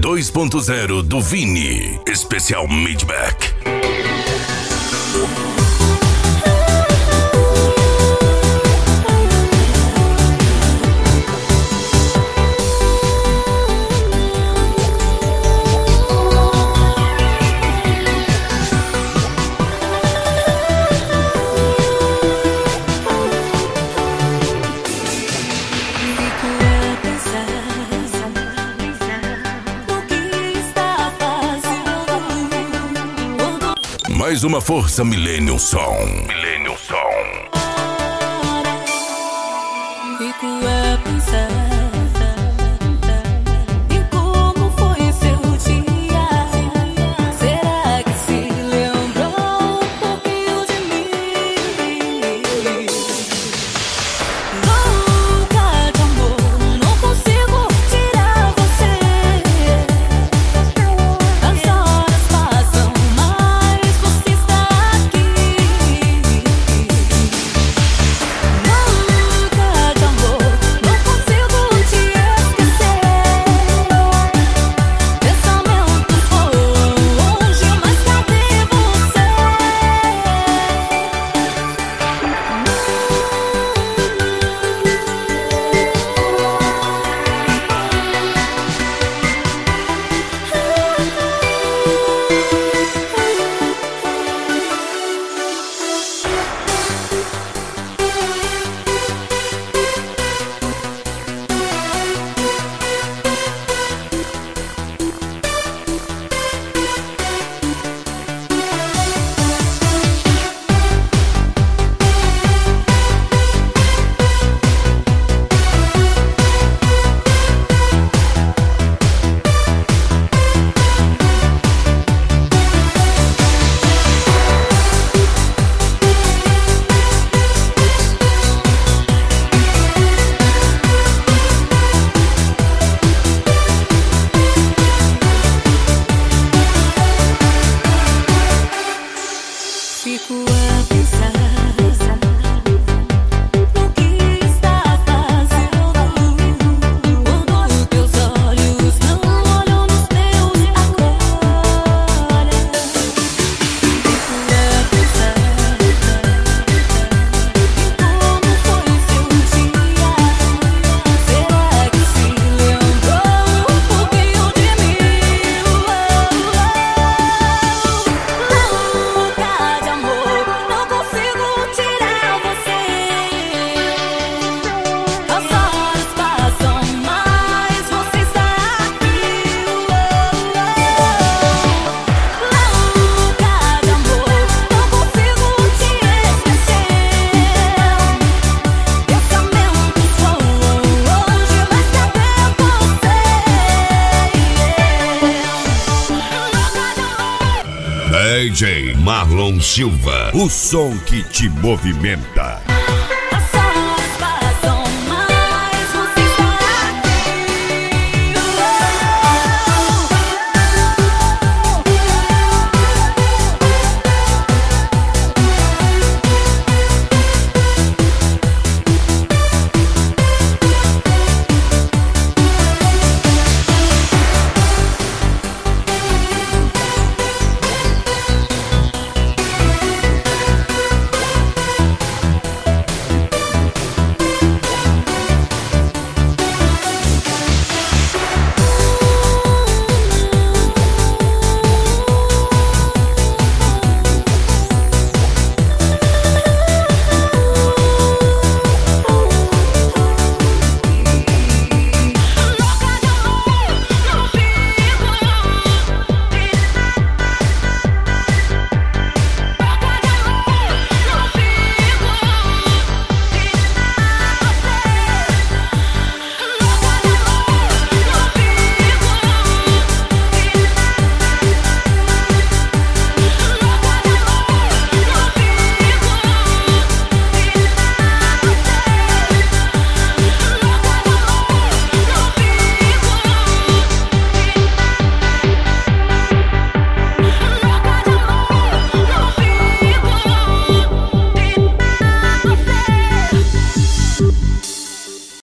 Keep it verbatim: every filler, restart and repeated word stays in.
dois ponto zero do Vini. Especial Midback. Mais uma força Millennium Som. Millennium Som. Fico a pensar em como foi seu dia. Será que se lembrou um pouquinho de mim? Louca de amor, não consigo tirar você. As horas passam, mas você está aqui. Louca de amor, não consigo te esquecer. Pensamentos voam longe, mas cadê você? Fico a pensar no que está fazendo quando teus olhos não olham nos meus agora. Fico a pensar em como foi seu dia. Será que se lembrou um pouquinho de mim? Louca de amor, não consigo tirar você. As horas passam, mas você está aqui. Louca de amor, não consigo te esquecer. Pensamentos voam longe, mas cadê você? D J Marlon Silva, o som que te movimenta.